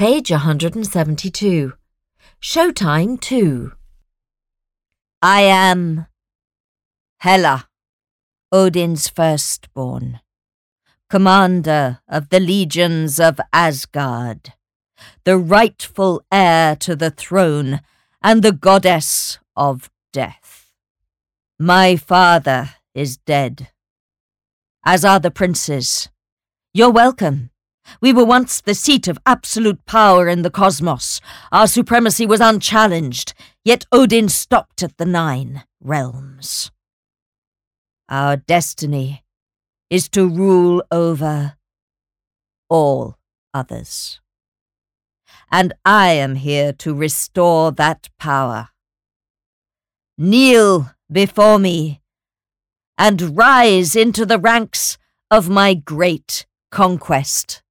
Page 172. Showtime 2. I am Hela, Odin's firstborn, commander of the legions of Asgard, the rightful heir to the throne and the goddess of death. My father is dead, as are the princes. You're welcome. We were once the seat of absolute power in the cosmos. Our supremacy was unchallenged, yet Odin stopped at the 9 realms. Our destiny is to rule over all others. And I am here to restore that power. Kneel before me and rise into the ranks of my great conquest.